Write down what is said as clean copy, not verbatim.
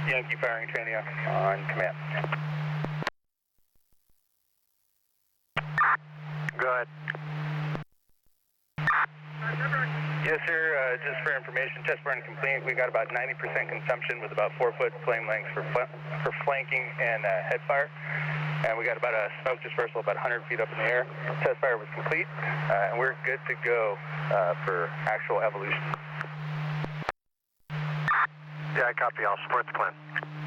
Yankee firing training on command. Go ahead. Yes, sir. Just for information, test burn complete. We got about 90% consumption with about 4-foot flame lengths for flanking and head fire. And we got about a smoke dispersal about 100 feet up in the air. Test fire was complete, and we're good to go for actual evolution. Yeah, I copy. I'll support the plan.